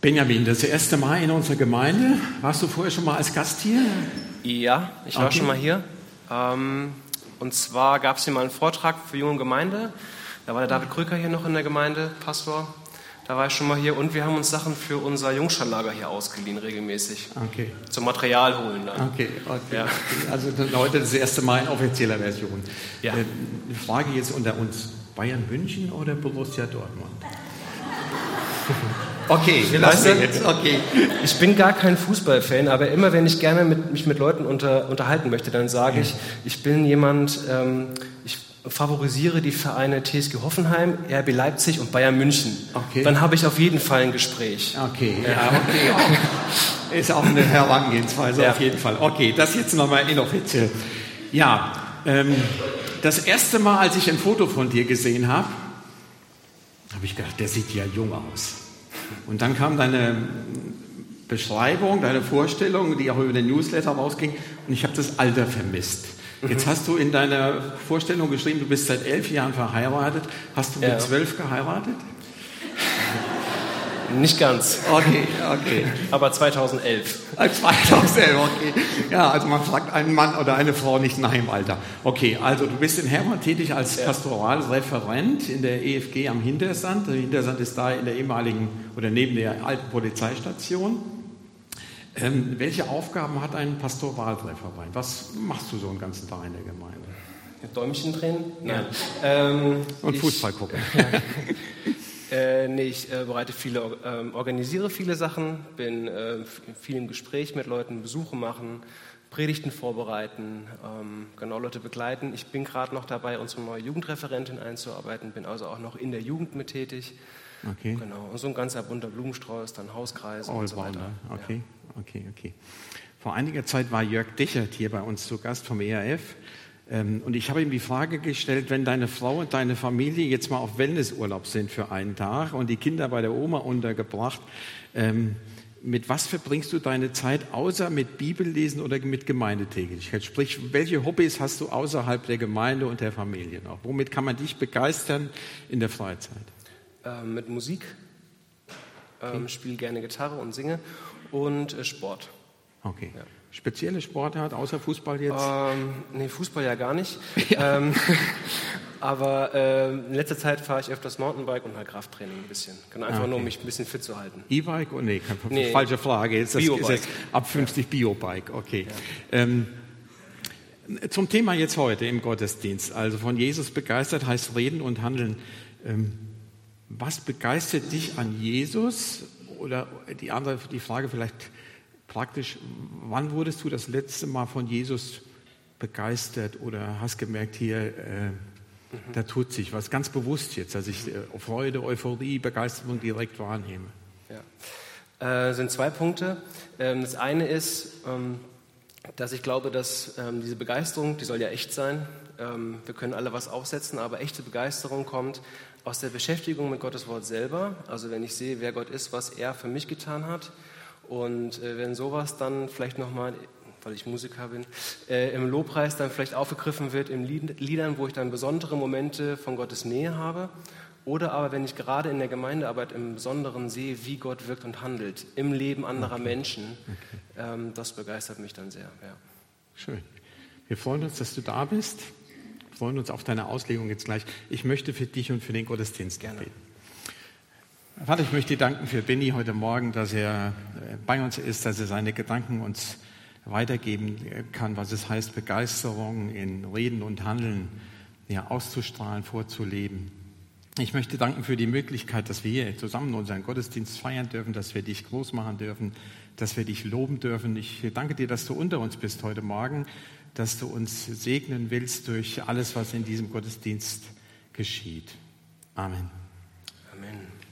Benjamin, das erste Mal in unserer Gemeinde. Warst du vorher schon mal als Gast hier? Ja, ich war schon mal hier. Und zwar gab es hier mal einen Vortrag für junge Gemeinde. Da war der David Krücker hier noch in der Gemeinde, Pastor. Da war ich schon mal hier. Und wir haben uns Sachen für unser Jungscharlager hier ausgeliehen, regelmäßig. Okay. Zum Material holen dann. Okay. Ja. Also heute das erste Mal in offizieller Version. Ja. Eine Frage jetzt unter uns. Bayern München oder Borussia Dortmund? Okay, wir lassen jetzt. Okay. Ich bin gar kein Fußballfan, aber immer wenn ich gerne mich mit Leuten unterhalten möchte, dann sage ich bin jemand, ich favorisiere die Vereine TSG Hoffenheim, RB Leipzig und Bayern München. Okay. Dann habe ich auf jeden Fall ein Gespräch. Okay, okay. Ist auch eine Herangehensweise auf jeden Fall. Okay, das jetzt nochmal inoffiziell. Ja, das erste Mal, als ich ein Foto von dir gesehen habe ich gedacht, der sieht ja jung aus. Und dann kam deine Beschreibung, deine Vorstellung, die auch über den Newsletter rausging, und ich habe das Alter vermisst. Jetzt hast du in deiner Vorstellung geschrieben, du bist seit 11 Jahren verheiratet. Hast du mit 12 geheiratet? Nicht ganz. Okay. Aber 2011. 2011, okay. Ja, also man fragt einen Mann oder eine Frau nicht nach dem Alter. Okay, also du bist in Hermann tätig als Pastoralreferent in der EFG am Hintersand. Der Hintersand ist da in der ehemaligen oder neben der alten Polizeistation. Welche Aufgaben hat ein Pastoralreferent? Was machst du so einen ganzen Tag in der Gemeinde? Däumchen drehen? Nein. Und Fußball gucken. Ich organisiere viele Sachen, bin viel im Gespräch mit Leuten, Besuche machen, Predigten vorbereiten, Leute begleiten. Ich bin gerade noch dabei, unsere neue Jugendreferentin einzuarbeiten, bin also auch noch in der Jugend mit tätig. Okay. Genau. Und so ein ganzer bunter Blumenstrauß, dann Hauskreise und so weiter. Okay. Vor einiger Zeit war Jörg Dichert hier bei uns zu Gast vom ERF. Und ich habe ihm die Frage gestellt, wenn deine Frau und deine Familie jetzt mal auf Wellnessurlaub sind für einen Tag und die Kinder bei der Oma untergebracht, mit was verbringst du deine Zeit, außer mit Bibellesen oder mit Gemeindetätigkeit? Sprich, welche Hobbys hast du außerhalb der Gemeinde und der Familie noch? Womit kann man dich begeistern in der Freizeit? Mit Musik, spiele gerne Gitarre und singe, und Sport. Okay. Ja. Spezielle Sportart, außer Fußball jetzt? Nee, Fußball ja gar nicht. Aber in letzter Zeit fahre ich öfters Mountainbike und halt Krafttraining ein bisschen. Einfach nur, um mich ein bisschen fit zu halten. E-Bike? Oh, nee, falsche Frage. Jetzt das Biobike. Gesetz ab 50 Biobike, okay. Ja. Zum Thema jetzt heute im Gottesdienst. Also von Jesus begeistert heißt reden und handeln. Was begeistert dich an Jesus? Oder die Frage vielleicht praktisch, wann wurdest du das letzte Mal von Jesus begeistert oder hast gemerkt, hier, da tut sich was, ganz bewusst jetzt, dass ich Freude, Euphorie, Begeisterung direkt wahrnehme? Ja. Sind 2 Punkte. Das eine ist, dass ich glaube, dass diese Begeisterung, die soll ja echt sein. Wir können alle was aufsetzen, aber echte Begeisterung kommt aus der Beschäftigung mit Gottes Wort selber. Also wenn ich sehe, wer Gott ist, was er für mich getan hat. Und wenn sowas dann vielleicht nochmal, weil ich Musiker bin, im Lobpreis dann vielleicht aufgegriffen wird in Liedern, wo ich dann besondere Momente von Gottes Nähe habe. Oder aber wenn ich gerade in der Gemeindearbeit im Besonderen sehe, wie Gott wirkt und handelt im Leben anderer Menschen, das begeistert mich dann sehr. Ja. Schön. Wir freuen uns, dass du da bist. Wir freuen uns auf deine Auslegung jetzt gleich. Ich möchte für dich und für den Gottesdienst beten. Vater, ich möchte dir danken für Benny heute Morgen, dass er bei uns ist, dass er seine Gedanken uns weitergeben kann, was es heißt, Begeisterung in Reden und Handeln auszustrahlen, vorzuleben. Ich möchte danken für die Möglichkeit, dass wir hier zusammen unseren Gottesdienst feiern dürfen, dass wir dich groß machen dürfen, dass wir dich loben dürfen. Ich danke dir, dass du unter uns bist heute Morgen, dass du uns segnen willst durch alles, was in diesem Gottesdienst geschieht. Amen. Amen.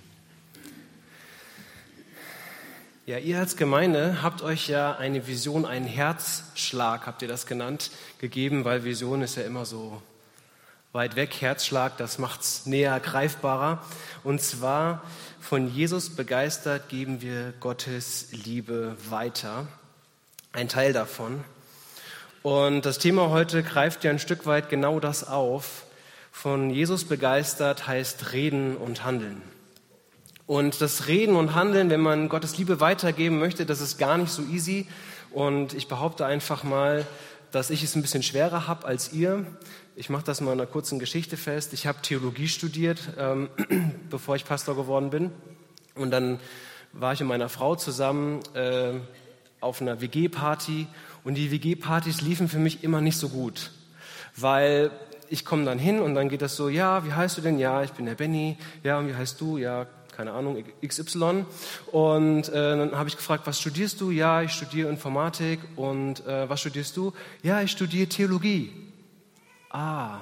Ja, ihr als Gemeinde habt euch ja eine Vision, einen Herzschlag, habt ihr das genannt, gegeben, weil Vision ist ja immer so weit weg. Herzschlag, das macht's näher greifbarer. Und zwar, von Jesus begeistert geben wir Gottes Liebe weiter. Ein Teil davon. Und das Thema heute greift ja ein Stück weit genau das auf. Von Jesus begeistert heißt reden und handeln. Und das Reden und Handeln, wenn man Gottes Liebe weitergeben möchte, das ist gar nicht so easy. Und ich behaupte einfach mal, dass ich es ein bisschen schwerer habe als ihr. Ich mache das mal in einer kurzen Geschichte fest. Ich habe Theologie studiert, bevor ich Pastor geworden bin. Und dann war ich mit meiner Frau zusammen auf einer WG-Party. Und die WG-Partys liefen für mich immer nicht so gut. Weil ich komme dann hin und dann geht das so, ja, wie heißt du denn? Ja, ich bin der Benny. Ja, und wie heißt du? Ja, keine Ahnung, XY. Und dann habe ich gefragt, was studierst du? Ja, ich studiere Informatik. Und was studierst du? Ja, ich studiere Theologie. Ah,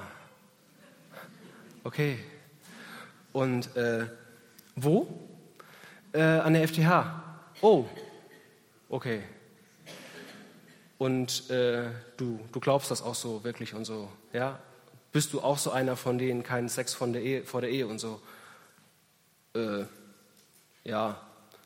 okay. Und wo? An der FTH. Oh, okay. Und du glaubst das auch so wirklich und so, ja? Bist du auch so einer von denen, keinen Sex vor der Ehe und so? Ja.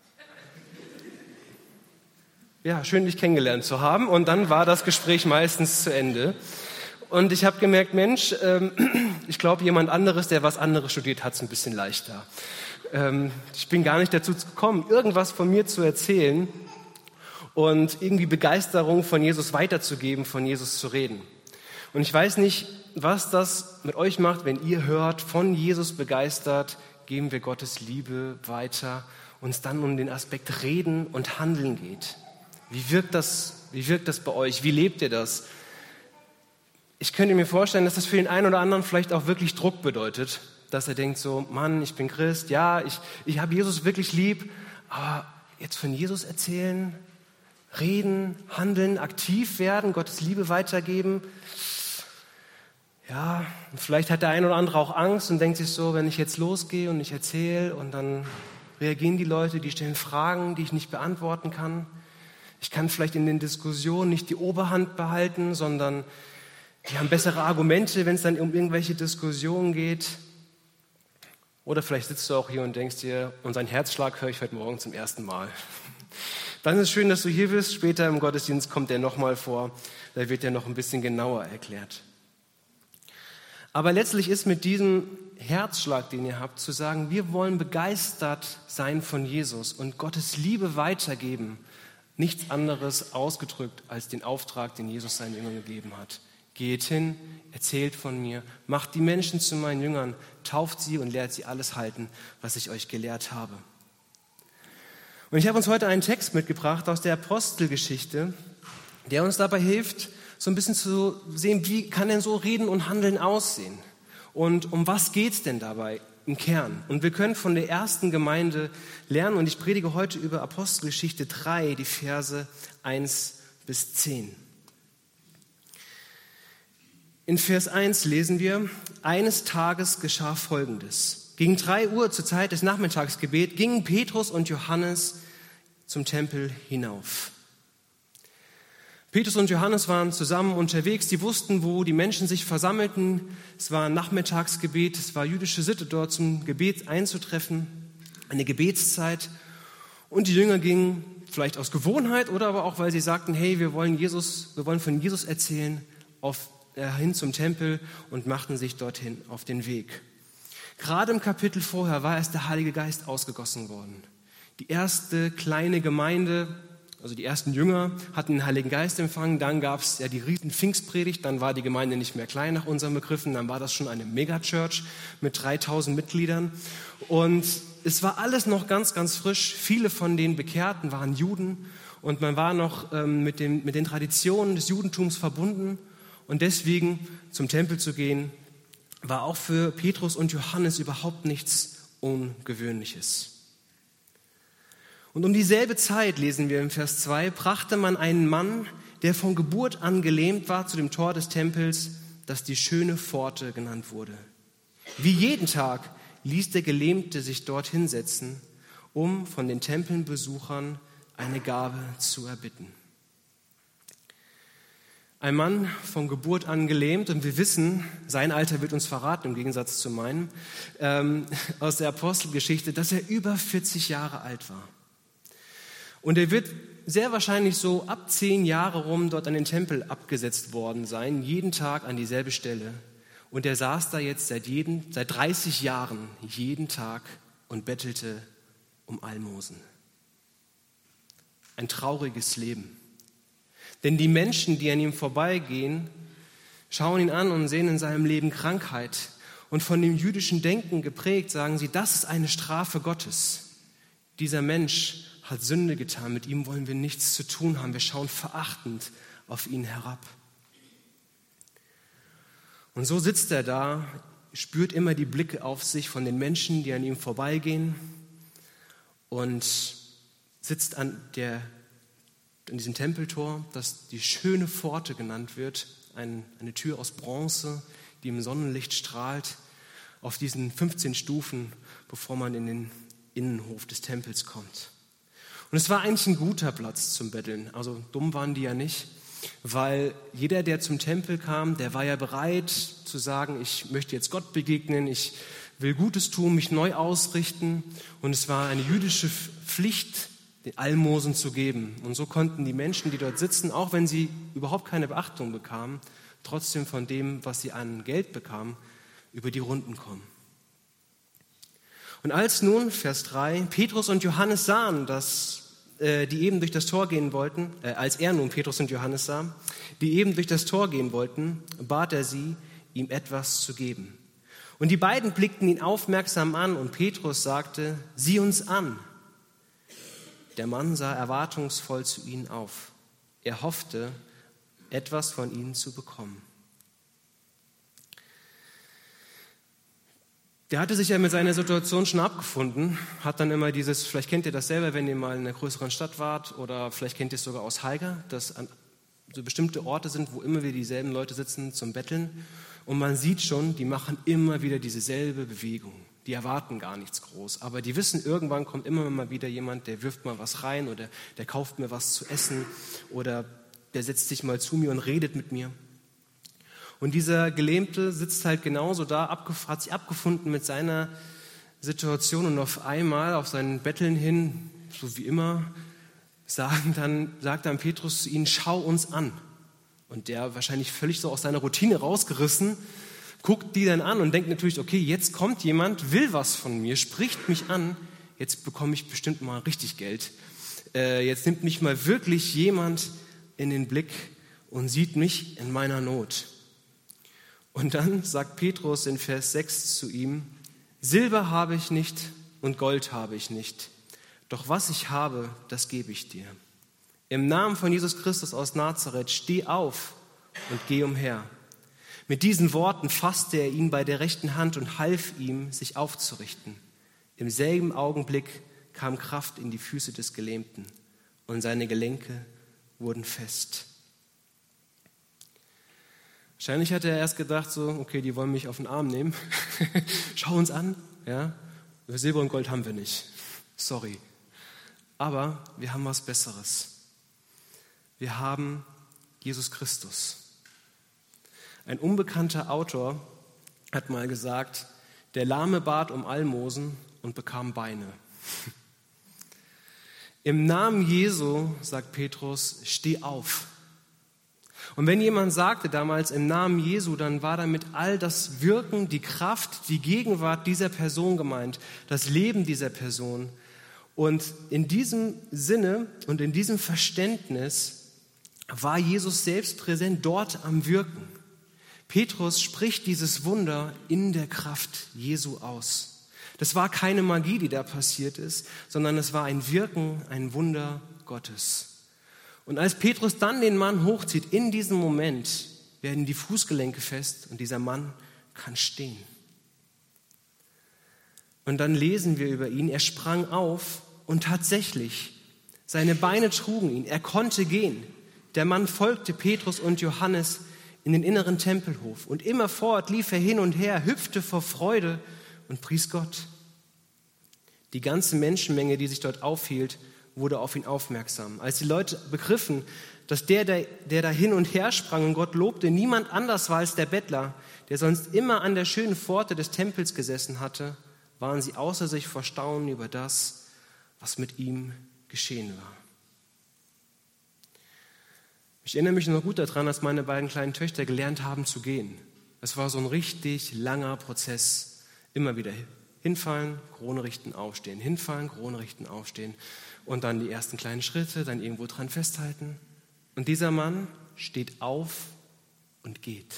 Ja, schön, dich kennengelernt zu haben. Und dann war das Gespräch meistens zu Ende. Und ich habe gemerkt, Mensch, ich glaube, jemand anderes, der was anderes studiert, hat es ein bisschen leichter. Ich bin gar nicht dazu gekommen, irgendwas von mir zu erzählen und irgendwie Begeisterung von Jesus weiterzugeben, von Jesus zu reden. Und ich weiß nicht, was das mit euch macht, wenn ihr hört, von Jesus begeistert, geben wir Gottes Liebe weiter, uns dann um den Aspekt Reden und Handeln geht. Wie wirkt das bei euch? Wie lebt ihr das? Ich könnte mir vorstellen, dass das für den einen oder anderen vielleicht auch wirklich Druck bedeutet, dass er denkt so, Mann, ich bin Christ, ja, ich habe Jesus wirklich lieb, aber jetzt von Jesus erzählen, reden, handeln, aktiv werden, Gottes Liebe weitergeben. Ja, und vielleicht hat der ein oder andere auch Angst und denkt sich so, wenn ich jetzt losgehe und ich erzähle und dann reagieren die Leute, die stellen Fragen, die ich nicht beantworten kann. Ich kann vielleicht in den Diskussionen nicht die Oberhand behalten, sondern die haben bessere Argumente, wenn es dann um irgendwelche Diskussionen geht. Oder vielleicht sitzt du auch hier und denkst dir, und seinen Herzschlag höre ich heute Morgen zum ersten Mal. Dann ist es schön, dass du hier bist. Später im Gottesdienst kommt der nochmal vor. Da wird der noch ein bisschen genauer erklärt. Aber letztlich ist mit diesem Herzschlag, den ihr habt, zu sagen, wir wollen begeistert sein von Jesus und Gottes Liebe weitergeben. Nichts anderes ausgedrückt als den Auftrag, den Jesus seinen Jüngern gegeben hat. Geht hin, erzählt von mir, macht die Menschen zu meinen Jüngern, tauft sie und lehrt sie alles halten, was ich euch gelehrt habe. Und ich habe uns heute einen Text mitgebracht aus der Apostelgeschichte, der uns dabei hilft, so ein bisschen zu sehen, wie kann denn so Reden und Handeln aussehen? Und um was geht es denn dabei im Kern? Und wir können von der ersten Gemeinde lernen, und ich predige heute über Apostelgeschichte 3, die Verse 1 bis 10. In Vers 1 lesen wir, eines Tages geschah Folgendes. Gegen 3 Uhr zur Zeit des Nachmittagsgebets gingen Petrus und Johannes zum Tempel hinauf. Petrus und Johannes waren zusammen unterwegs, die wussten, wo die Menschen sich versammelten. Es war ein Nachmittagsgebet, es war jüdische Sitte, dort zum Gebet einzutreffen, eine Gebetszeit. Und die Jünger gingen vielleicht aus Gewohnheit oder aber auch, weil sie sagten, hey, wir wollen von Jesus erzählen, hin zum Tempel und machten sich dorthin auf den Weg. Gerade im Kapitel vorher war erst der Heilige Geist ausgegossen worden. Die erste kleine Gemeinde, also die ersten Jünger, hatten den Heiligen Geist empfangen. Dann gab es ja die riesen Pfingstpredigt. Dann war die Gemeinde nicht mehr klein nach unseren Begriffen. Dann war das schon eine Megachurch mit 3000 Mitgliedern. Und es war alles noch ganz, ganz frisch. Viele von den Bekehrten waren Juden. Und man war noch mit den Traditionen des Judentums verbunden. Und deswegen zum Tempel zu gehen, war auch für Petrus und Johannes überhaupt nichts Ungewöhnliches. Und um dieselbe Zeit, lesen wir im Vers 2, brachte man einen Mann, der von Geburt an gelähmt war, zu dem Tor des Tempels, das die schöne Pforte genannt wurde. Wie jeden Tag ließ der Gelähmte sich dort hinsetzen, um von den Tempelbesuchern eine Gabe zu erbitten. Ein Mann von Geburt an gelähmt, und wir wissen, sein Alter wird uns verraten, im Gegensatz zu meinem, aus der Apostelgeschichte, dass er über 40 Jahre alt war. Und er wird sehr wahrscheinlich so ab 10 Jahre rum dort an den Tempel abgesetzt worden sein, jeden Tag an dieselbe Stelle. Und er saß da jetzt seit 30 Jahren jeden Tag und bettelte um Almosen. Ein trauriges Leben. Denn die Menschen, die an ihm vorbeigehen, schauen ihn an und sehen in seinem Leben Krankheit. Und von dem jüdischen Denken geprägt, sagen sie, das ist eine Strafe Gottes. Dieser Mensch hat Sünde getan, mit ihm wollen wir nichts zu tun haben. Wir schauen verachtend auf ihn herab. Und so sitzt er da, spürt immer die Blicke auf sich von den Menschen, die an ihm vorbeigehen und sitzt an diesem Tempeltor, das die schöne Pforte genannt wird, eine Tür aus Bronze, die im Sonnenlicht strahlt, auf diesen 15 Stufen, bevor man in den Innenhof des Tempels kommt. Und es war eigentlich ein guter Platz zum Betteln, also dumm waren die ja nicht, weil jeder, der zum Tempel kam, der war ja bereit zu sagen, ich möchte jetzt Gott begegnen, ich will Gutes tun, mich neu ausrichten. Und es war eine jüdische Pflicht, den Almosen zu geben. Und so konnten die Menschen, die dort sitzen, auch wenn sie überhaupt keine Beachtung bekamen, trotzdem von dem, was sie an Geld bekamen, über die Runden kommen. Und als nun, Vers 3, Petrus und Johannes sahen, dass die eben durch das Tor gehen wollten, als er nun Petrus und Johannes sah, die eben durch das Tor gehen wollten, bat er sie, ihm etwas zu geben. Und die beiden blickten ihn aufmerksam an und Petrus sagte, sieh uns an. Der Mann sah erwartungsvoll zu ihnen auf. Er hoffte, etwas von ihnen zu bekommen. Der hatte sich ja mit seiner Situation schon abgefunden, hat dann immer dieses, vielleicht kennt ihr das selber, wenn ihr mal in einer größeren Stadt wart oder vielleicht kennt ihr es sogar aus Haiger, dass an so bestimmte Orte sind, wo immer wieder dieselben Leute sitzen zum Betteln und man sieht schon, die machen immer wieder dieselbe Bewegung. Die erwarten gar nichts groß, aber die wissen, irgendwann kommt immer mal wieder jemand, der wirft mal was rein oder der kauft mir was zu essen oder der setzt sich mal zu mir und redet mit mir. Und dieser Gelähmte sitzt halt genauso da, hat sich abgefunden mit seiner Situation und auf einmal auf seinen Betteln hin, so wie immer, sagt dann Petrus zu ihnen, schau uns an. Und der wahrscheinlich völlig so aus seiner Routine rausgerissen, guckt die dann an und denkt natürlich, okay, jetzt kommt jemand, will was von mir, spricht mich an, jetzt bekomme ich bestimmt mal richtig Geld. Jetzt nimmt mich mal wirklich jemand in den Blick und sieht mich in meiner Not. Und dann sagt Petrus in Vers 6 zu ihm, Silber habe ich nicht und Gold habe ich nicht, doch was ich habe, das gebe ich dir. Im Namen von Jesus Christus aus Nazareth, steh auf und geh umher. Mit diesen Worten fasste er ihn bei der rechten Hand und half ihm, sich aufzurichten. Im selben Augenblick kam Kraft in die Füße des Gelähmten und seine Gelenke wurden fest. Wahrscheinlich hat er erst gedacht, so, okay, die wollen mich auf den Arm nehmen. Schau uns an. Ja? Silber und Gold haben wir nicht. Sorry. Aber wir haben was Besseres. Wir haben Jesus Christus. Ein unbekannter Autor hat mal gesagt, der Lahme bat um Almosen und bekam Beine. Im Namen Jesu, sagt Petrus, steh auf. Und wenn jemand sagte damals im Namen Jesu, dann war damit all das Wirken, die Kraft, die Gegenwart dieser Person gemeint, das Leben dieser Person. Und in diesem Sinne und in diesem Verständnis war Jesus selbst präsent dort am Wirken. Petrus spricht dieses Wunder in der Kraft Jesu aus. Das war keine Magie, die da passiert ist, sondern es war ein Wirken, ein Wunder Gottes. Und als Petrus dann den Mann hochzieht, in diesem Moment werden die Fußgelenke fest und dieser Mann kann stehen. Und dann lesen wir über ihn, er sprang auf und tatsächlich, seine Beine trugen ihn, er konnte gehen. Der Mann folgte Petrus und Johannes in den inneren Tempelhof und immerfort lief er hin und her, hüpfte vor Freude und pries Gott. Die ganze Menschenmenge, die sich dort aufhielt, wurde auf ihn aufmerksam. Als die Leute begriffen, dass der da hin und her sprang und Gott lobte, niemand anders war als der Bettler, der sonst immer an der schönen Pforte des Tempels gesessen hatte, waren sie außer sich vor Staunen über das, was mit ihm geschehen war. Ich erinnere mich noch gut daran, als meine beiden kleinen Töchter gelernt haben zu gehen. Es war so ein richtig langer Prozess, immer wieder Hinfallen, Krone richten, aufstehen. Hinfallen, Krone richten, aufstehen. Und dann die ersten kleinen Schritte, dann irgendwo dran festhalten. Und dieser Mann steht auf und geht.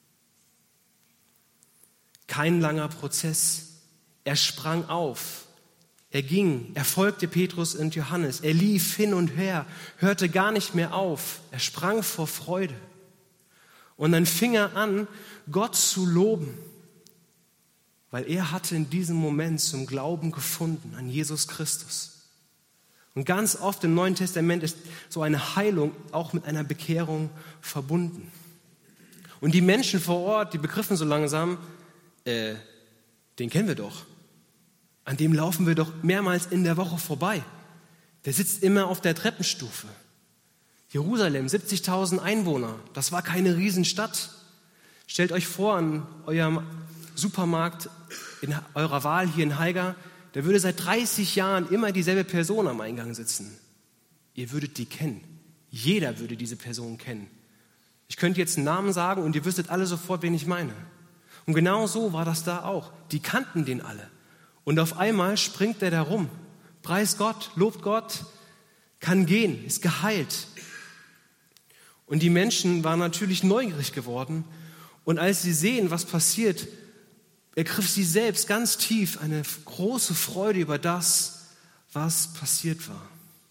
Kein langer Prozess. Er sprang auf. Er ging, er folgte Petrus und Johannes. Er lief hin und her, hörte gar nicht mehr auf. Er sprang vor Freude. Und dann fing er an, Gott zu loben, weil er hatte in diesem Moment zum Glauben gefunden an Jesus Christus. Und ganz oft im Neuen Testament ist so eine Heilung auch mit einer Bekehrung verbunden. Und die Menschen vor Ort, die begriffen so langsam, den kennen wir doch. An dem laufen wir doch mehrmals in der Woche vorbei. Der sitzt immer auf der Treppenstufe. Jerusalem, 70.000 Einwohner, das war keine Riesenstadt. Stellt euch vor, an eurem Supermarkt in eurer Wahl hier in Haiger, da würde seit 30 Jahren immer dieselbe Person am Eingang sitzen. Ihr würdet die kennen. Jeder würde diese Person kennen. Ich könnte jetzt einen Namen sagen und ihr wüsstet alle sofort, wen ich meine. Und genau so war das da auch. Die kannten den alle. Und auf einmal springt er da rum. Preist Gott, lobt Gott, kann gehen, ist geheilt. Und die Menschen waren natürlich neugierig geworden. Und als sie sehen, was passiert, ergriff sie selbst ganz tief eine große Freude über das, was passiert war.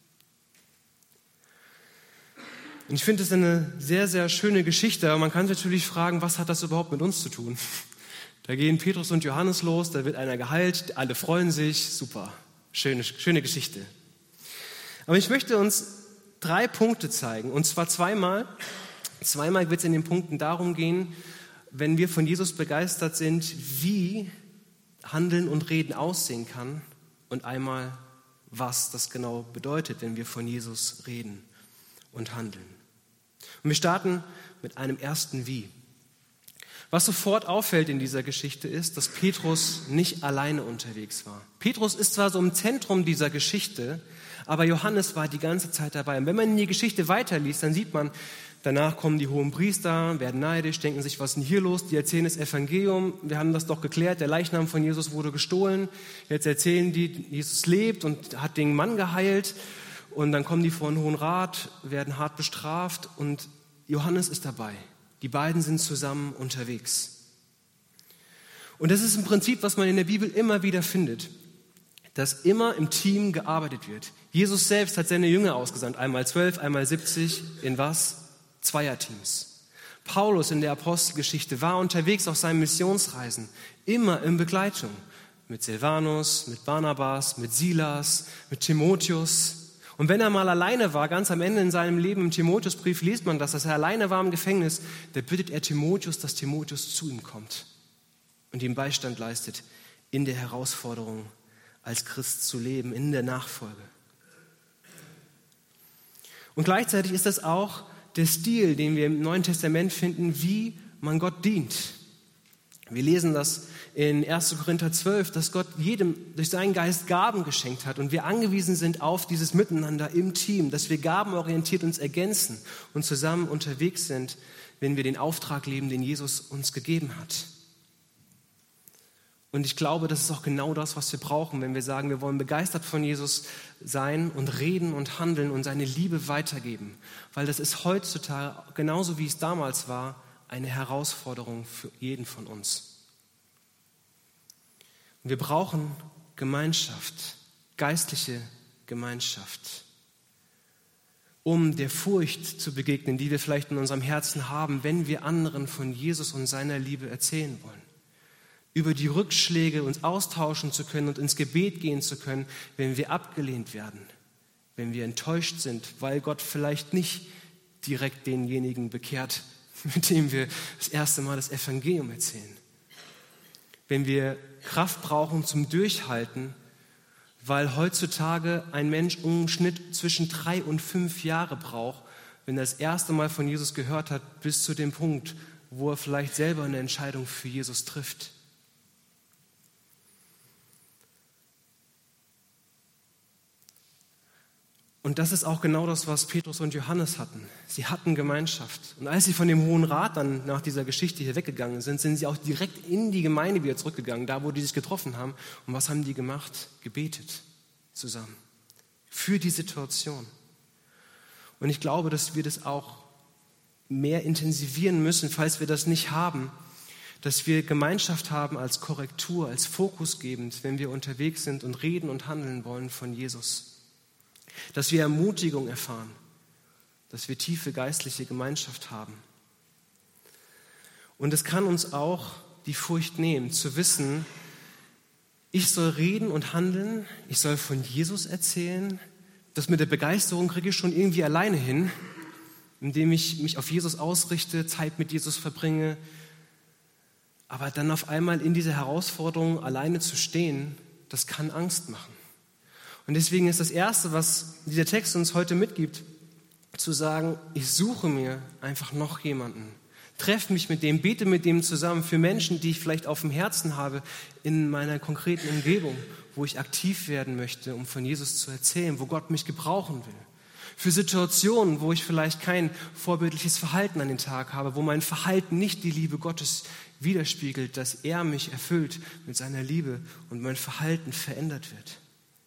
Und ich finde es eine sehr, sehr schöne Geschichte. Aber man kann sich natürlich fragen, was hat das überhaupt mit uns zu tun? Da gehen Petrus und Johannes los, da wird einer geheilt, alle freuen sich, super, schöne Geschichte. Aber ich möchte uns 3 Punkte zeigen, und zwar zweimal. Zweimal wird es in den Punkten darum gehen, wenn wir von Jesus begeistert sind, wie Handeln und Reden aussehen kann, und einmal, was das genau bedeutet, wenn wir von Jesus reden und handeln. Und wir starten mit einem ersten Wie. Was sofort auffällt in dieser Geschichte ist, dass Petrus nicht alleine unterwegs war. Petrus ist zwar so im Zentrum dieser Geschichte, aber Johannes war die ganze Zeit dabei. Und wenn man in die Geschichte weiterliest, dann sieht man, danach kommen die hohen Priester, werden neidisch, denken sich, was ist denn hier los? Die erzählen das Evangelium, wir haben das doch geklärt, der Leichnam von Jesus wurde gestohlen. Jetzt erzählen die, Jesus lebt und hat den Mann geheilt. Und dann kommen die vor den Hohen Rat, werden hart bestraft und Johannes ist dabei. Die beiden sind zusammen unterwegs. Und das ist im Prinzip, was man in der Bibel immer wieder findet, dass immer im Team gearbeitet wird. Jesus selbst hat seine Jünger ausgesandt, einmal 12, einmal 70, in was? Zweierteams. Paulus in der Apostelgeschichte war unterwegs auf seinen Missionsreisen, immer in Begleitung. Mit Silvanus, mit Barnabas, mit Silas, mit Timotheus. Und wenn er mal alleine war, ganz am Ende in seinem Leben im Timotheusbrief liest man das, dass er alleine war im Gefängnis, da bittet er Timotheus, dass Timotheus zu ihm kommt und ihm Beistand leistet in der Herausforderung, als Christ zu leben, in der Nachfolge. Und gleichzeitig ist das auch der Stil, den wir im Neuen Testament finden, wie man Gott dient. Wir lesen das in 1. Korinther 12, dass Gott jedem durch seinen Geist Gaben geschenkt hat und wir angewiesen sind auf dieses Miteinander im Team, dass wir gabenorientiert uns ergänzen und zusammen unterwegs sind, wenn wir den Auftrag leben, den Jesus uns gegeben hat. Und ich glaube, das ist auch genau das, was wir brauchen, wenn wir sagen, wir wollen begeistert von Jesus sein und reden und handeln und seine Liebe weitergeben. Weil das ist heutzutage, genauso wie es damals war, eine Herausforderung für jeden von uns. Wir brauchen Gemeinschaft, geistliche Gemeinschaft, um der Furcht zu begegnen, die wir vielleicht in unserem Herzen haben, wenn wir anderen von Jesus und seiner Liebe erzählen wollen. Über die Rückschläge uns austauschen zu können und ins Gebet gehen zu können, wenn wir abgelehnt werden, wenn wir enttäuscht sind, weil Gott vielleicht nicht direkt denjenigen bekehrt, mit dem wir das erste Mal das Evangelium erzählen. Wenn wir Kraft brauchen zum Durchhalten, weil heutzutage ein Mensch im Schnitt zwischen 3 und 5 Jahre braucht, wenn er das erste Mal von Jesus gehört hat, bis zu dem Punkt, wo er vielleicht selber eine Entscheidung für Jesus trifft. Und das ist auch genau das, was Petrus und Johannes hatten. Sie hatten Gemeinschaft. Und als sie von dem Hohen Rat dann nach dieser Geschichte hier weggegangen sind, sind sie auch direkt in die Gemeinde wieder zurückgegangen, da wo die sich getroffen haben. Und was haben die gemacht? Gebetet zusammen. Für die Situation. Und ich glaube, dass wir das auch mehr intensivieren müssen, falls wir das nicht haben, dass wir Gemeinschaft haben als Korrektur, als fokusgebend, wenn wir unterwegs sind und reden und handeln wollen von Jesus. Dass wir Ermutigung erfahren, dass wir tiefe geistliche Gemeinschaft haben. Und es kann uns auch die Furcht nehmen, zu wissen, ich soll reden und handeln, ich soll von Jesus erzählen. Das mit der Begeisterung kriege ich schon irgendwie alleine hin, indem ich mich auf Jesus ausrichte, Zeit mit Jesus verbringe. Aber dann auf einmal in dieser Herausforderung alleine zu stehen, das kann Angst machen. Und deswegen ist das Erste, was dieser Text uns heute mitgibt, zu sagen, ich suche mir einfach noch jemanden. Treffe mich mit dem, bete mit dem zusammen für Menschen, die ich vielleicht auf dem Herzen habe, in meiner konkreten Umgebung, wo ich aktiv werden möchte, um von Jesus zu erzählen, wo Gott mich gebrauchen will. Für Situationen, wo ich vielleicht kein vorbildliches Verhalten an den Tag habe, wo mein Verhalten nicht die Liebe Gottes widerspiegelt, dass er mich erfüllt mit seiner Liebe und mein Verhalten verändert wird.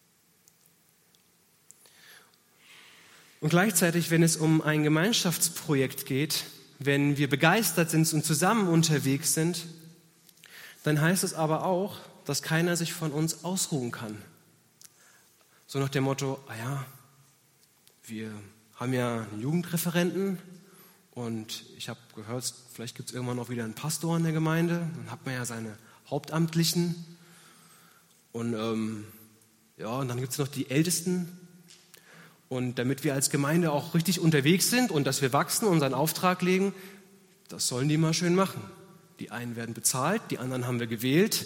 Und gleichzeitig, wenn es um ein Gemeinschaftsprojekt geht, wenn wir begeistert sind und zusammen unterwegs sind, dann heißt es aber auch, dass keiner sich von uns ausruhen kann. So nach dem Motto, wir haben ja einen Jugendreferenten und ich habe gehört, vielleicht gibt es irgendwann noch wieder einen Pastor in der Gemeinde, dann hat man ja seine Hauptamtlichen und und dann gibt es noch die Ältesten. Und damit wir als Gemeinde auch richtig unterwegs sind und dass wir wachsen und unseren Auftrag legen, das sollen die mal schön machen. Die einen werden bezahlt, die anderen haben wir gewählt.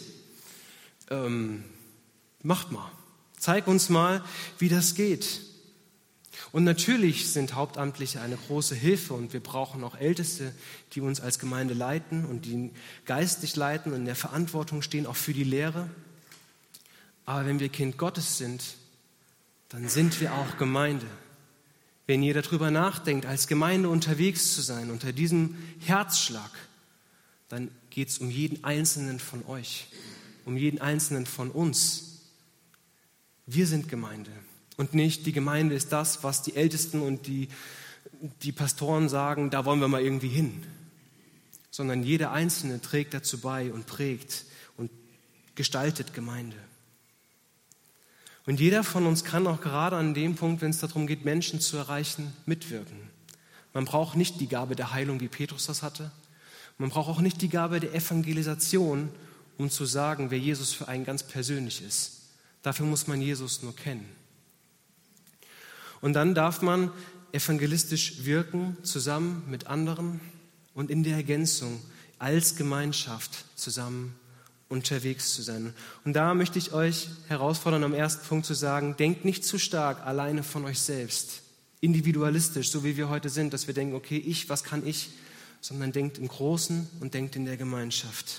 Macht mal. Zeig uns mal, wie das geht. Und natürlich sind Hauptamtliche eine große Hilfe und wir brauchen auch Älteste, die uns als Gemeinde leiten und die geistlich leiten und in der Verantwortung stehen, auch für die Lehre. Aber wenn wir Kind Gottes sind, dann sind wir auch Gemeinde. Wenn ihr darüber nachdenkt, als Gemeinde unterwegs zu sein, unter diesem Herzschlag, dann geht es um jeden Einzelnen von euch, um jeden Einzelnen von uns. Wir sind Gemeinde und nicht die Gemeinde ist das, was die Ältesten und die Pastoren sagen, da wollen wir mal irgendwie hin. Sondern jeder Einzelne trägt dazu bei und prägt und gestaltet Gemeinde. Und jeder von uns kann auch gerade an dem Punkt, wenn es darum geht, Menschen zu erreichen, mitwirken. Man braucht nicht die Gabe der Heilung, wie Petrus das hatte. Man braucht auch nicht die Gabe der Evangelisation, um zu sagen, wer Jesus für einen ganz persönlich ist. Dafür muss man Jesus nur kennen. Und dann darf man evangelistisch wirken, zusammen mit anderen und in der Ergänzung als Gemeinschaft zusammen unterwegs zu sein. Und da möchte ich euch herausfordern, am ersten Punkt zu sagen, denkt nicht zu stark alleine von euch selbst, individualistisch, so wie wir heute sind, dass wir denken, okay, was kann ich, sondern denkt im Großen und denkt in der Gemeinschaft.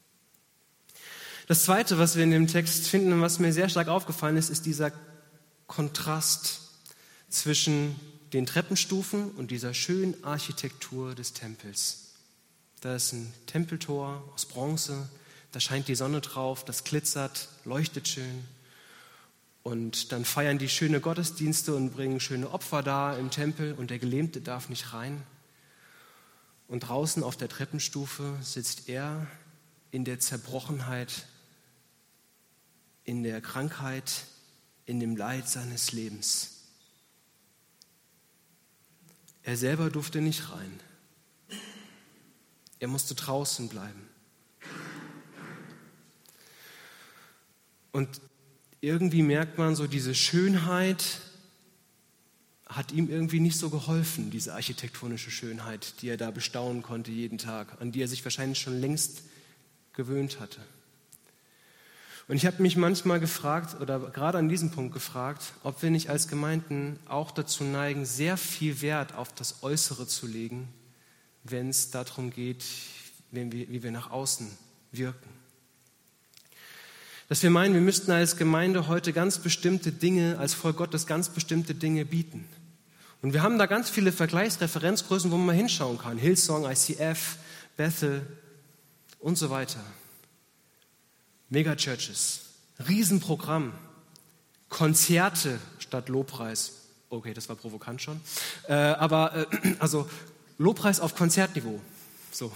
Das Zweite, was wir in dem Text finden und was mir sehr stark aufgefallen ist, ist dieser Kontrast zwischen den Treppenstufen und dieser schönen Architektur des Tempels. Da ist ein Tempeltor aus Bronze, da scheint die Sonne drauf, das glitzert, leuchtet schön. Und dann feiern die schöne Gottesdienste und bringen schöne Opfer dar im Tempel und der Gelähmte darf nicht rein. Und draußen auf der Treppenstufe sitzt er in der Zerbrochenheit, in der Krankheit, in dem Leid seines Lebens. Er selber durfte nicht rein. Er musste draußen bleiben. Und irgendwie merkt man so, diese Schönheit hat ihm irgendwie nicht so geholfen, diese architektonische Schönheit, die er da bestaunen konnte jeden Tag, an die er sich wahrscheinlich schon längst gewöhnt hatte. Und ich habe mich manchmal gefragt, oder gerade an diesem Punkt gefragt, ob wir nicht als Gemeinden auch dazu neigen, sehr viel Wert auf das Äußere zu legen, wenn es darum geht, wie wir nach außen wirken. Dass wir meinen, wir müssten als Gemeinde heute ganz bestimmte Dinge, als Volk Gottes ganz bestimmte Dinge bieten. Und wir haben da ganz viele Vergleichsreferenzgrößen, wo man mal hinschauen kann. Hillsong, ICF, Bethel und so weiter. Megachurches, Riesenprogramm, Konzerte statt Lobpreis. Okay, das war provokant schon. Also Lobpreis auf Konzertniveau. So.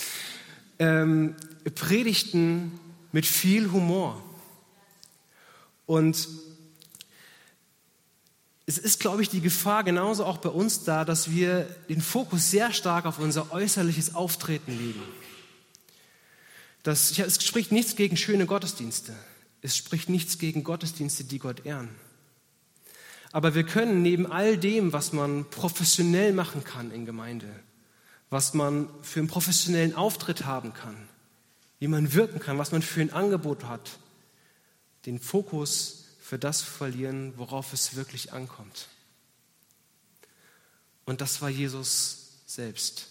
Predigten mit viel Humor. Und es ist, glaube ich, die Gefahr genauso auch bei uns da, dass wir den Fokus sehr stark auf unser äußerliches Auftreten legen. Es spricht nichts gegen schöne Gottesdienste. Es spricht nichts gegen Gottesdienste, die Gott ehren. Aber wir können neben all dem, was man professionell machen kann in Gemeinde, was man für einen professionellen Auftritt haben kann, wie man wirken kann, was man für ein Angebot hat, den Fokus für das verlieren, worauf es wirklich ankommt. Und das war Jesus selbst.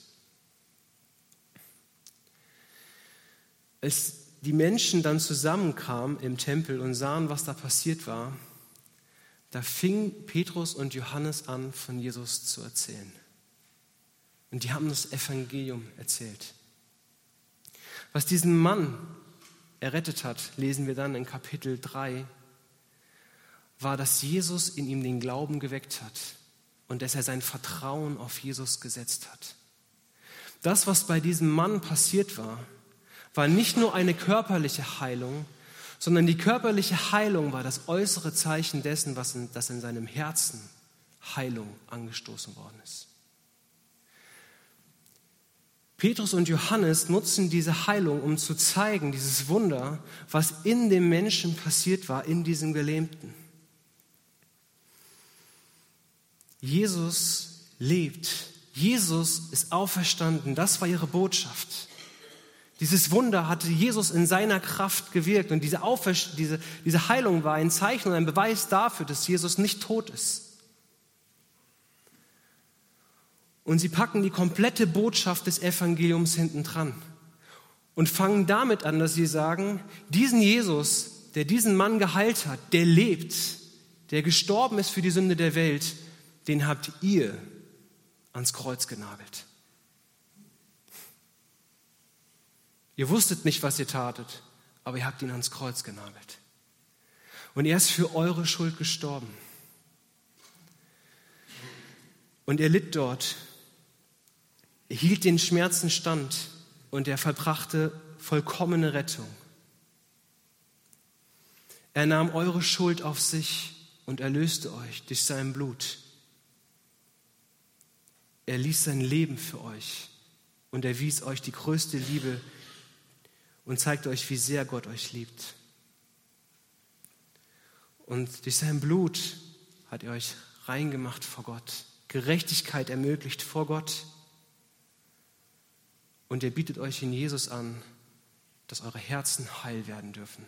Als die Menschen dann zusammenkamen im Tempel und sahen, was da passiert war, da fingen Petrus und Johannes an, von Jesus zu erzählen. Und die haben das Evangelium erzählt. Was diesen Mann errettet hat, lesen wir dann in Kapitel 3, war, dass Jesus in ihm den Glauben geweckt hat und dass er sein Vertrauen auf Jesus gesetzt hat. Das, was bei diesem Mann passiert war, war nicht nur eine körperliche Heilung, sondern die körperliche Heilung war das äußere Zeichen dessen, dass in seinem Herzen Heilung angestoßen worden ist. Petrus und Johannes nutzen diese Heilung, um zu zeigen, dieses Wunder, was in dem Menschen passiert war, in diesem Gelähmten. Jesus lebt. Jesus ist auferstanden. Das war ihre Botschaft. Dieses Wunder hatte Jesus in seiner Kraft gewirkt. Und diese Heilung war ein Zeichen und ein Beweis dafür, dass Jesus nicht tot ist. Und sie packen die komplette Botschaft des Evangeliums hinten dran und fangen damit an, dass sie sagen, diesen Jesus, der diesen Mann geheilt hat, der lebt, der gestorben ist für die Sünde der Welt, den habt ihr ans Kreuz genagelt. Ihr wusstet nicht, was ihr tatet, aber ihr habt ihn ans Kreuz genagelt. Und er ist für eure Schuld gestorben. Und er litt dort. Er hielt den Schmerzen stand und er vollbrachte vollkommene Rettung. Er nahm eure Schuld auf sich und erlöste euch durch sein Blut. Er ließ sein Leben für euch und erwies euch die größte Liebe und zeigte euch, wie sehr Gott euch liebt. Und durch sein Blut hat er euch rein gemacht vor Gott, Gerechtigkeit ermöglicht vor Gott. Und er bietet euch in Jesus an, dass eure Herzen heil werden dürfen.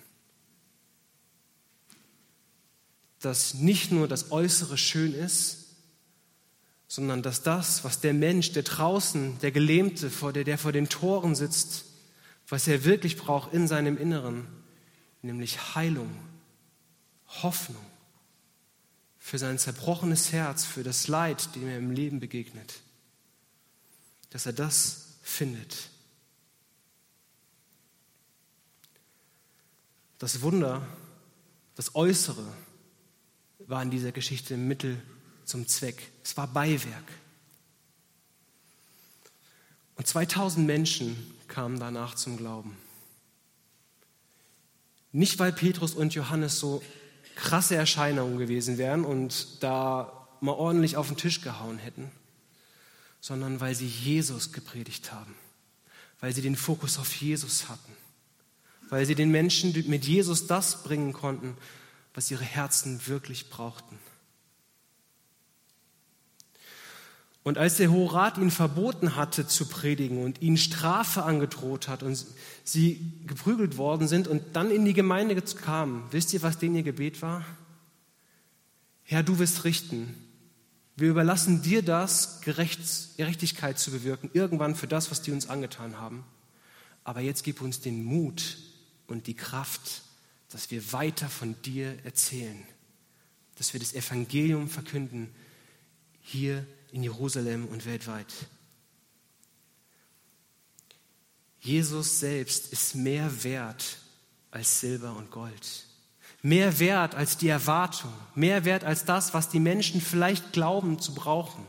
Dass nicht nur das Äußere schön ist, sondern dass das, was der Mensch, der draußen, der Gelähmte, der vor den Toren sitzt, was er wirklich braucht in seinem Inneren, nämlich Heilung, Hoffnung für sein zerbrochenes Herz, für das Leid, dem er im Leben begegnet, dass er das findet. Das Wunder, das Äußere war in dieser Geschichte im Mittel zum Zweck. Es war Beiwerk. Und 2000 Menschen kamen danach zum Glauben. Nicht, weil Petrus und Johannes so krasse Erscheinungen gewesen wären und da mal ordentlich auf den Tisch gehauen hätten, sondern weil sie Jesus gepredigt haben, weil sie den Fokus auf Jesus hatten, weil sie den Menschen mit Jesus das bringen konnten, was ihre Herzen wirklich brauchten. Und als der Hohe Rat ihnen verboten hatte zu predigen und ihnen Strafe angedroht hat und sie geprügelt worden sind und dann in die Gemeinde kamen, wisst ihr, was denn ihr Gebet war? Herr, du wirst richten. Wir überlassen dir das, Gerechtigkeit zu bewirken, irgendwann für das, was die uns angetan haben. Aber jetzt gib uns den Mut und die Kraft, dass wir weiter von dir erzählen, dass wir das Evangelium verkünden, hier in Jerusalem und weltweit. Jesus selbst ist mehr wert als Silber und Gold. Mehr wert als die Erwartung, mehr wert als das, was die Menschen vielleicht glauben zu brauchen.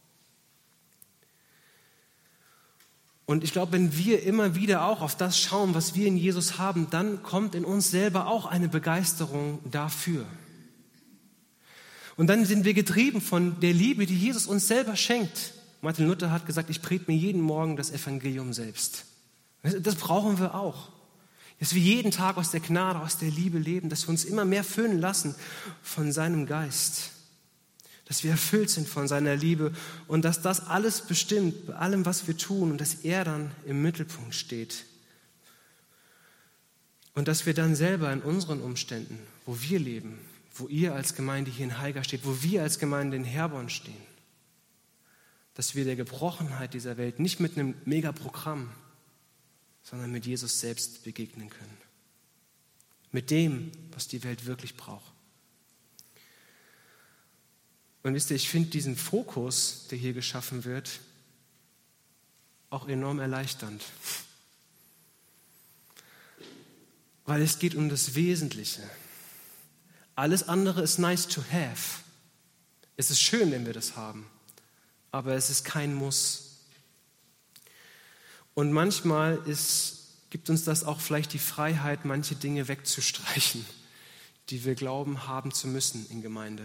Und ich glaube, wenn wir immer wieder auch auf das schauen, was wir in Jesus haben, dann kommt in uns selber auch eine Begeisterung dafür. Und dann sind wir getrieben von der Liebe, die Jesus uns selber schenkt. Martin Luther hat gesagt, ich predige mir jeden Morgen das Evangelium selbst. Das brauchen wir auch. Dass wir jeden Tag aus der Gnade, aus der Liebe leben, dass wir uns immer mehr füllen lassen von seinem Geist. Dass wir erfüllt sind von seiner Liebe und dass das alles bestimmt, bei allem, was wir tun, und dass er dann im Mittelpunkt steht. Und dass wir dann selber in unseren Umständen, wo wir leben, wo ihr als Gemeinde hier in Haiger steht, wo wir als Gemeinde in Herborn stehen, dass wir der Gebrochenheit dieser Welt nicht mit einem Megaprogramm, sondern mit Jesus selbst begegnen können. Mit dem, was die Welt wirklich braucht. Und wisst ihr, ich finde diesen Fokus, der hier geschaffen wird, auch enorm erleichternd. Weil es geht um das Wesentliche. Alles andere ist nice to have. Es ist schön, wenn wir das haben, aber es ist kein Muss. Und manchmal gibt uns das auch vielleicht die Freiheit, manche Dinge wegzustreichen, die wir glauben haben zu müssen in Gemeinde.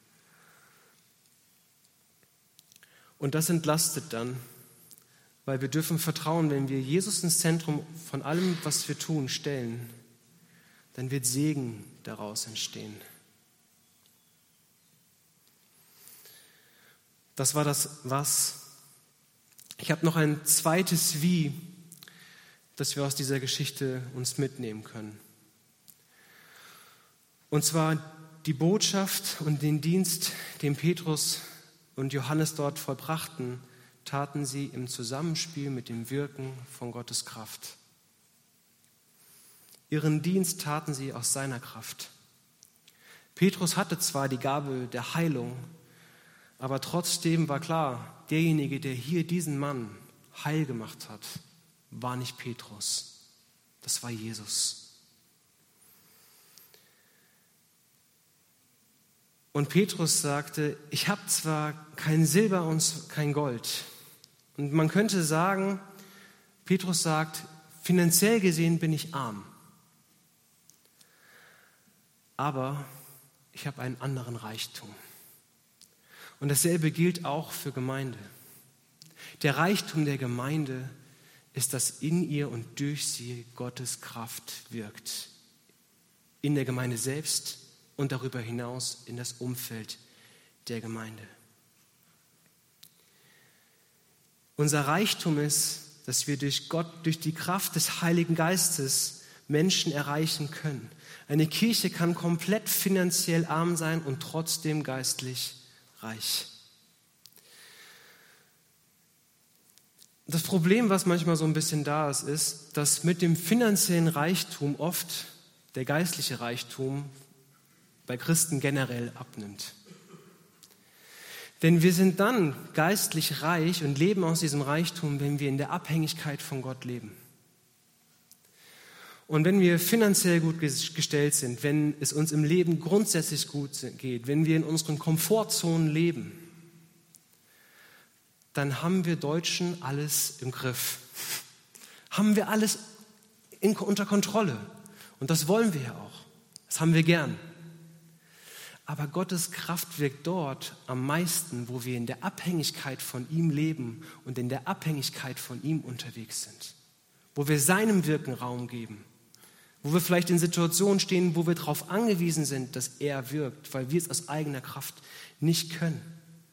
Und das entlastet dann, weil wir dürfen vertrauen, wenn wir Jesus ins Zentrum von allem, was wir tun, stellen, dann wird Segen daraus entstehen. Das war das Was. Ich habe noch ein zweites Wie, das wir aus dieser Geschichte uns mitnehmen können. Und zwar die Botschaft und den Dienst, den Petrus und Johannes dort vollbrachten, taten sie im Zusammenspiel mit dem Wirken von Gottes Kraft. Ihren Dienst taten sie aus seiner Kraft. Petrus hatte zwar die Gabe der Heilung, aber trotzdem war klar, derjenige, der hier diesen Mann heil gemacht hat, war nicht Petrus, das war Jesus. Und Petrus sagte, ich habe zwar kein Silber und kein Gold. Und man könnte sagen, Petrus sagt, finanziell gesehen bin ich arm. Aber ich habe einen anderen Reichtum. Und dasselbe gilt auch für Gemeinde. Der Reichtum der Gemeinde ist, dass in ihr und durch sie Gottes Kraft wirkt. In der Gemeinde selbst und darüber hinaus in das Umfeld der Gemeinde. Unser Reichtum ist, dass wir durch Gott, durch die Kraft des Heiligen Geistes Menschen erreichen können. Eine Kirche kann komplett finanziell arm sein und trotzdem geistlich reich. Das Problem, was manchmal so ein bisschen da ist, ist, dass mit dem finanziellen Reichtum oft der geistliche Reichtum bei Christen generell abnimmt. Denn wir sind dann geistlich reich und leben aus diesem Reichtum, wenn wir in der Abhängigkeit von Gott leben. Und wenn wir finanziell gut gestellt sind, wenn es uns im Leben grundsätzlich gut geht, wenn wir in unseren Komfortzonen leben, dann haben wir Deutschen alles im Griff. Haben wir alles unter Kontrolle. Und das wollen wir ja auch. Das haben wir gern. Aber Gottes Kraft wirkt dort am meisten, wo wir in der Abhängigkeit von ihm leben und in der Abhängigkeit von ihm unterwegs sind. Wo wir seinem Wirken Raum geben. Wo wir vielleicht in Situationen stehen, wo wir darauf angewiesen sind, dass er wirkt, weil wir es aus eigener Kraft nicht können.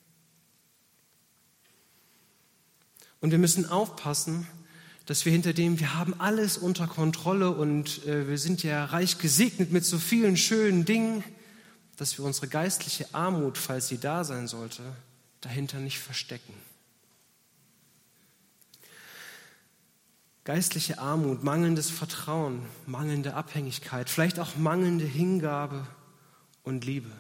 Und wir müssen aufpassen, dass wir wir haben alles unter Kontrolle und wir sind ja reich gesegnet mit so vielen schönen Dingen, dass wir unsere geistliche Armut, falls sie da sein sollte, dahinter nicht verstecken. geistliche Armut, mangelndes Vertrauen, mangelnde Abhängigkeit, vielleicht auch mangelnde Hingabe und Liebe.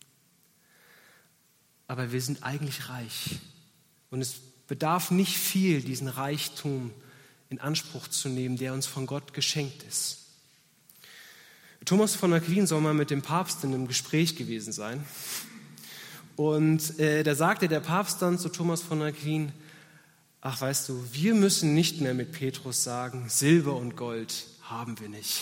Aber wir sind eigentlich reich und es bedarf nicht viel, diesen Reichtum in Anspruch zu nehmen, der uns von Gott geschenkt ist. Thomas von Aquin soll mal mit dem Papst in einem Gespräch gewesen sein. Und da sagte der Papst dann zu Thomas von Aquin: Ach, weißt du, wir müssen nicht mehr mit Petrus sagen, Silber und Gold haben wir nicht.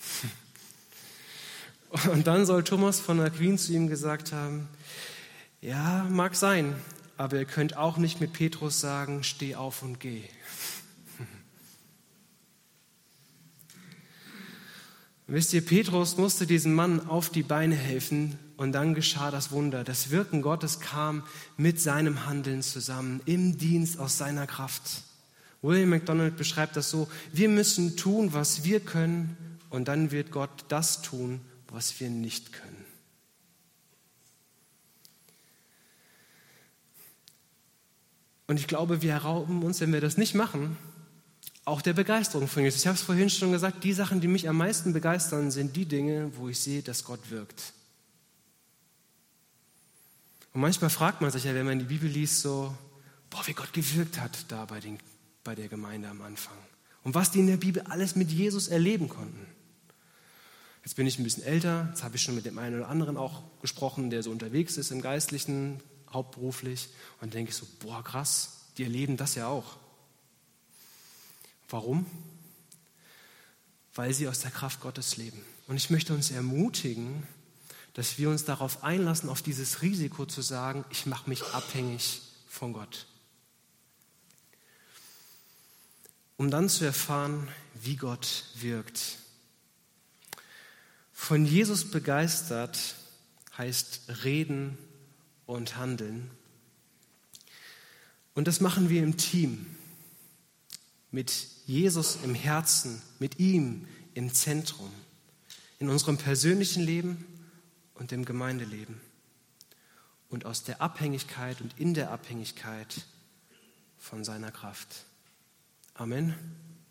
Und dann soll Thomas von Aquin zu ihm gesagt haben: Ja, mag sein, aber ihr könnt auch nicht mit Petrus sagen, steh auf und geh. Wisst ihr, Petrus musste diesem Mann auf die Beine helfen und dann geschah das Wunder. Das Wirken Gottes kam mit seinem Handeln zusammen, im Dienst aus seiner Kraft. William MacDonald beschreibt das so: Wir müssen tun, was wir können, und dann wird Gott das tun, was wir nicht können. Und ich glaube, wir rauben uns, wenn wir das nicht machen, auch der Begeisterung von Jesus. Ich habe es vorhin schon gesagt, die Sachen, die mich am meisten begeistern, sind die Dinge, wo ich sehe, dass Gott wirkt. Und manchmal fragt man sich ja, wenn man die Bibel liest, so, wie Gott gewirkt hat da bei der Gemeinde am Anfang. Und was die in der Bibel alles mit Jesus erleben konnten. Jetzt bin ich ein bisschen älter, jetzt habe ich schon mit dem einen oder anderen auch gesprochen, der so unterwegs ist im Geistlichen, hauptberuflich. Und dann denke ich so, krass, die erleben das ja auch. Warum? Weil sie aus der Kraft Gottes leben. Und ich möchte uns ermutigen, dass wir uns darauf einlassen, auf dieses Risiko zu sagen, ich mache mich abhängig von Gott. Um dann zu erfahren, wie Gott wirkt. Von Jesus begeistert heißt reden und handeln. Und das machen wir im Team. Mit Jesus im Herzen, mit ihm im Zentrum, in unserem persönlichen Leben und im Gemeindeleben und aus der Abhängigkeit und in der Abhängigkeit von seiner Kraft. Amen.